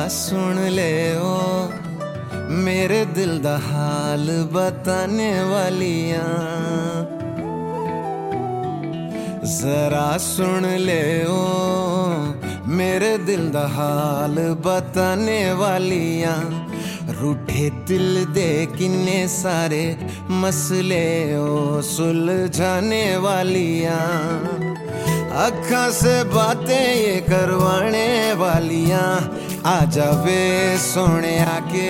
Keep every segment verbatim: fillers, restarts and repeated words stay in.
सुन ले ओ मेरे दिल दा हाल बताने वालियां, जरा सुन ले ओ मेरे दिल दा हाल बताने वालियां। रूठे दिल दे किन्ने सारे मसले ओ सुलझाने वालियां, अखा से बातें ये करवाने वालियां। आ जावे सोने आके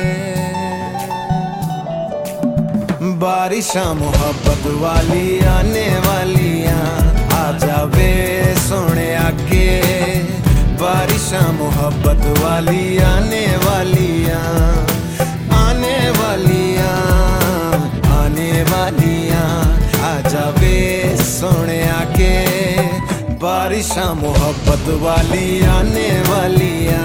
बारिशां मोहब्बत वाली आने वालियां, आ जावे सोने आके बारिशां मोहब्बत वाली आने वालियां, आने वालियां आने वालियां। आ जावे सोने आके बारिशां मोहब्बत वाली आने वालियां।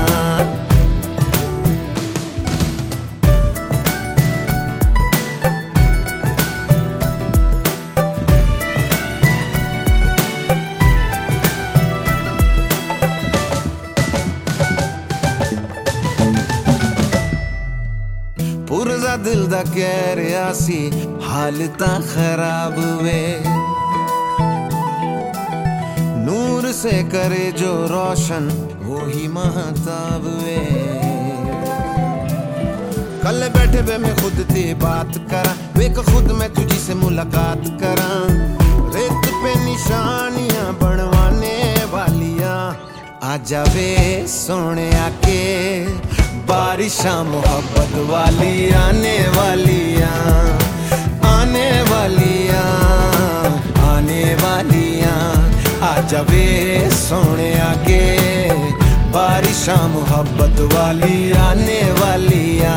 पुरजा दिल दा कह रहा सी हालत खराब वे, नूर से करे जो रोशन वो ही महताब वे। कल बैठे बे मैं खुद ते बात करा, वेक खुद मैं तुझी से मुलाकात करा। रेत पे निशानियां बनवाने वालियां, आ जावे सोने आके बारिशां मोहब्बत वाली आने वालियां, आने वालियां आने वालियां। आ जावे सोने आके बारिशां मोहब्बत वाली आने वालियां।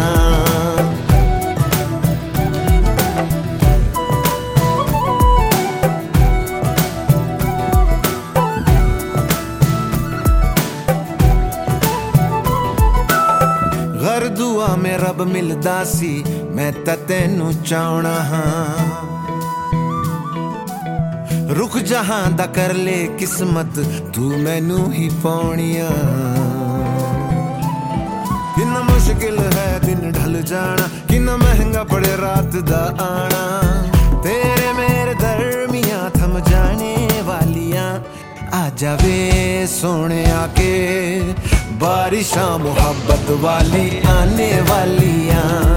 हर दुआ में रब मिलदा सी मैं तां तैनू चाहना हां, रुख जहां दा कर ले किस्मत तू मैनू ही पाउणिया। किन्ना मुश्किल है दिन ढल जाना, किन्ना महंगा पड़े रात दा आना। तेरे मेरे दरमियां थम जाने वालियां, आ जावे सोने आके बारिशां मोहब्बत वाली आने वालियां।